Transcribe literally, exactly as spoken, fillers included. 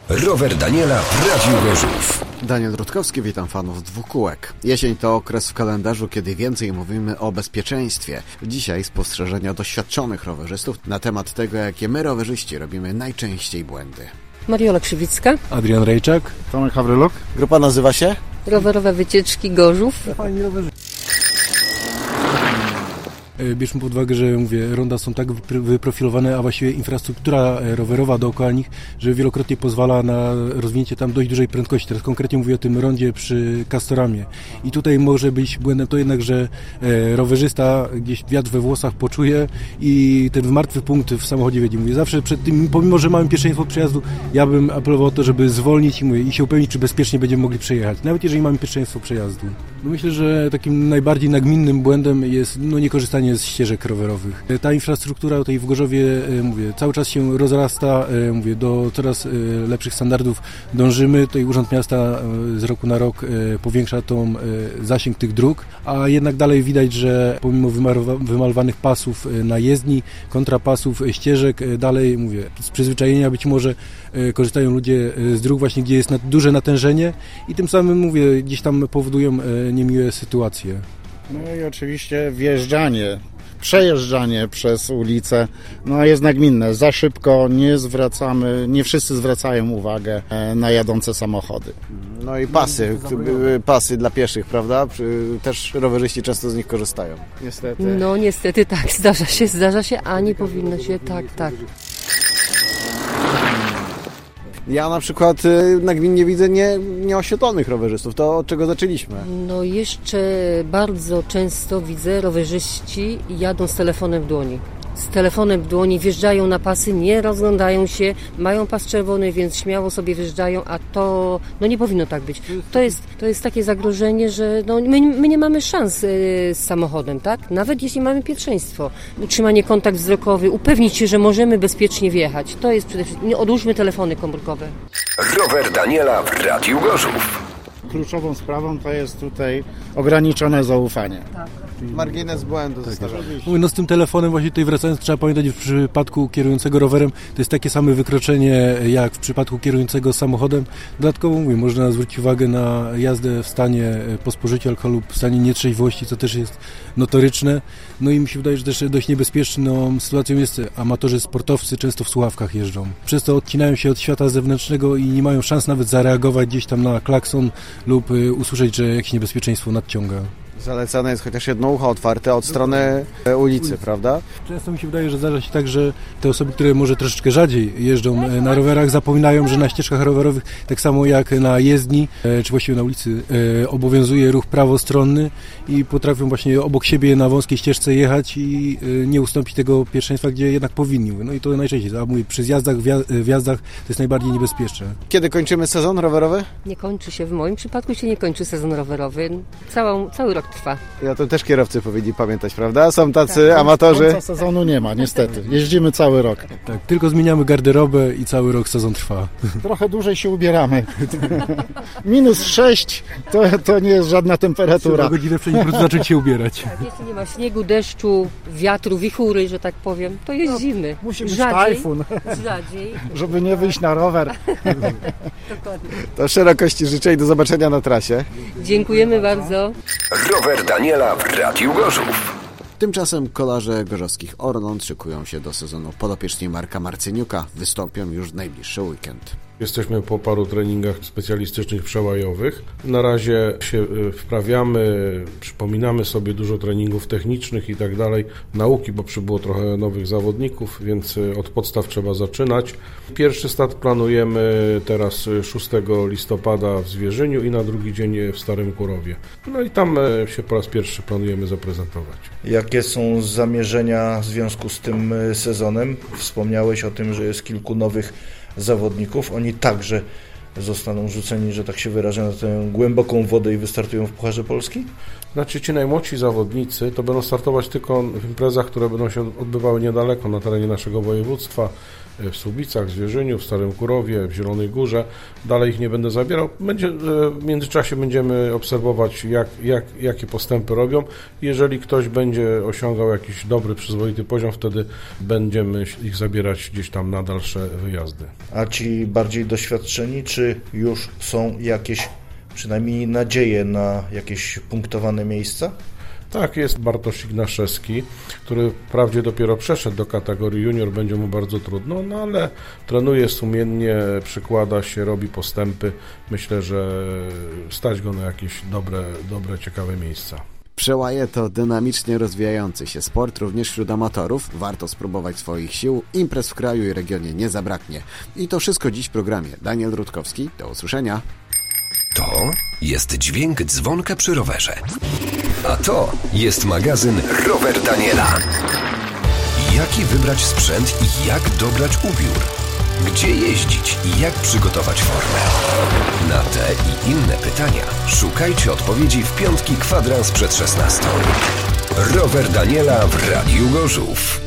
Rower Daniela w Radiu Gorzów. Daniel Rutkowski, witam fanów dwóch kółek. Jesień to okres w kalendarzu, kiedy więcej mówimy o bezpieczeństwie. Dzisiaj spostrzeżenia doświadczonych rowerzystów na temat tego, jakie my rowerzyści robimy najczęściej błędy. Mariola Krzywicka, Adrian Rejczak, Tomek Hawryluk. Grupa nazywa się? Rowerowe Wycieczki Gorzów. Fajni rowerzyści. Bierzmy pod uwagę, że mówię, ronda są tak wyprofilowane, a właściwie infrastruktura rowerowa dookoła nich, że wielokrotnie pozwala na rozwinięcie tam dość dużej prędkości. Teraz konkretnie mówię o tym rondzie przy Castoramie. I tutaj może być błędem to jednak, że rowerzysta gdzieś wiatr we włosach poczuje i ten martwy punkt w samochodzie wiedzie. Mówię, zawsze przed tym, pomimo że mamy pierwszeństwo przejazdu, ja bym apelował o to, żeby zwolnić i, mówię, i się upewnić, czy bezpiecznie będziemy mogli przejechać. Nawet jeżeli mamy pierwszeństwo przejazdu. No myślę, że takim najbardziej nagminnym błędem jest no, niekorzystanie z ścieżek rowerowych. Ta infrastruktura tutaj w Gorzowie, mówię, cały czas się rozrasta, mówię, do coraz lepszych standardów dążymy. Tutaj Urząd Miasta z roku na rok powiększa tą zasięg tych dróg, a jednak dalej widać, że pomimo wymalowanych pasów na jezdni, kontrapasów, ścieżek, dalej, mówię, z przyzwyczajenia być może korzystają ludzie z dróg właśnie, gdzie jest duże natężenie i tym samym, mówię, gdzieś tam powodują niemiłe sytuacje. No i oczywiście wjeżdżanie, przejeżdżanie przez ulicę no jest nagminne. Za szybko nie zwracamy, nie wszyscy zwracają uwagę na jadące samochody. No i pasy, pasy dla pieszych, prawda? Też rowerzyści często z nich korzystają. Niestety. No niestety tak, zdarza się, zdarza się, a nie powinno się, tak, tak. Ja na przykład nagminnie widzę nie, nieoświetlonych rowerzystów. To od czego zaczęliśmy? No jeszcze bardzo często widzę rowerzyści jadą z telefonem w dłoni. Z telefonem w dłoni wjeżdżają na pasy, nie rozglądają się, mają pas czerwony, więc śmiało sobie wjeżdżają, a to no nie powinno tak być. To jest, to jest takie zagrożenie, że no, my, my nie mamy szans yy, z samochodem, tak? Nawet jeśli mamy pierwszeństwo. Utrzymanie kontakt wzrokowy, upewnić się, że możemy bezpiecznie wjechać. To jest przede wszystkim, nie odłóżmy telefony komórkowe. Rower Daniela w Radiu Gorzów. Kluczową sprawą to jest tutaj ograniczone zaufanie. Tak. Margines błędu. Tak, no z tym telefonem właśnie tutaj wracając, trzeba pamiętać, że w przypadku kierującego rowerem to jest takie same wykroczenie jak w przypadku kierującego samochodem. Dodatkowo mówię, można zwrócić uwagę na jazdę w stanie po spożyciu alkoholu lub w stanie nietrzeźwości, co też jest notoryczne. No i mi się wydaje, że też dość niebezpieczną sytuacją jest amatorzy sportowcy często w słuchawkach jeżdżą. Przez to odcinają się od świata zewnętrznego i nie mają szans nawet zareagować gdzieś tam na klakson lub usłyszeć, że jakieś niebezpieczeństwo nadciąga. Zalecane jest chociaż jedno ucho otwarte od strony ulicy, prawda? Często mi się wydaje, że zdarza się tak, że te osoby, które może troszeczkę rzadziej jeżdżą na rowerach, zapominają, że na ścieżkach rowerowych, tak samo jak na jezdni, czy właściwie na ulicy, obowiązuje ruch prawostronny i potrafią właśnie obok siebie na wąskiej ścieżce jechać i nie ustąpić tego pierwszeństwa, gdzie jednak powinni. No i to najczęściej, a mówię, przy zjazdach, wjazdach to jest najbardziej niebezpieczne. Kiedy kończymy sezon rowerowy? Nie kończy się, w moim przypadku się nie kończy sezon rowerowy. Całą, cały rok trwa. Ja to też kierowcy powinni pamiętać, prawda? Są tacy tak, amatorzy. Końca sezonu nie ma, niestety. Jeździmy cały rok. Tak, tylko zmieniamy garderobę i cały rok sezon trwa. Trochę dłużej się ubieramy. Minus sześć to, to nie jest żadna temperatura. Trzeba godzinę wcześniej po prostu zacząć się ubierać. Tak, jeśli nie ma śniegu, deszczu, wiatru, wichury, że tak powiem, to jeździmy. No, musi być rzadziej, tajfun. Rzadziej. Żeby nie wyjść na rower. Dokładnie. To szerokości życzę i do zobaczenia na trasie. Dziękujemy bardzo. Rower Daniela w Radiu Gorzów. Tymczasem kolarze gorzowskich Orląt szykują się do sezonu. Podopieczni Marka Marcyniuka wystąpią już w najbliższy weekend. Jesteśmy po paru treningach specjalistycznych przełajowych. Na razie się wprawiamy, przypominamy sobie dużo treningów technicznych i tak dalej, nauki, bo przybyło trochę nowych zawodników, więc od podstaw trzeba zaczynać. Pierwszy start planujemy teraz szóstego listopada w Zwierzyniu i na drugi dzień w Starym Kurowie. No i tam się po raz pierwszy planujemy zaprezentować. Jakie są zamierzenia w związku z tym sezonem? Wspomniałeś o tym, że jest kilku nowych zawodników. Oni także zostaną rzuceni, że tak się wyrażę, na tę głęboką wodę i wystartują w Pucharze Polski? Znaczy ci najmłodsi zawodnicy to będą startować tylko w imprezach, które będą się odbywały niedaleko, na terenie naszego województwa, w Słubicach, Zwierzyniu, w Starym Kurowie, w Zielonej Górze. Dalej ich nie będę zabierał. Będzie, w międzyczasie będziemy obserwować, jak, jak, jakie postępy robią. Jeżeli ktoś będzie osiągał jakiś dobry, przyzwoity poziom, wtedy będziemy ich zabierać gdzieś tam na dalsze wyjazdy. A ci bardziej doświadczeni, czy już są jakieś przynajmniej nadzieje na jakieś punktowane miejsca? Tak, jest Bartosz Ignaszewski, który wprawdzie dopiero przeszedł do kategorii junior, będzie mu bardzo trudno, no ale trenuje sumiennie, przykłada się, robi postępy. Myślę, że stać go na jakieś dobre, dobre, ciekawe miejsca. Przełaje to dynamicznie rozwijający się sport, również wśród amatorów. Warto spróbować swoich sił. Imprez w kraju i regionie nie zabraknie. I to wszystko dziś w programie. Daniel Rutkowski, do usłyszenia. To jest dźwięk dzwonka przy rowerze. A to jest magazyn Rower Daniela. Jaki wybrać sprzęt i jak dobrać ubiór? Gdzie jeździć i jak przygotować formę? Na te i inne pytania szukajcie odpowiedzi w piątki kwadrans przed szesnastą. Rower Daniela w Radiu Gorzów.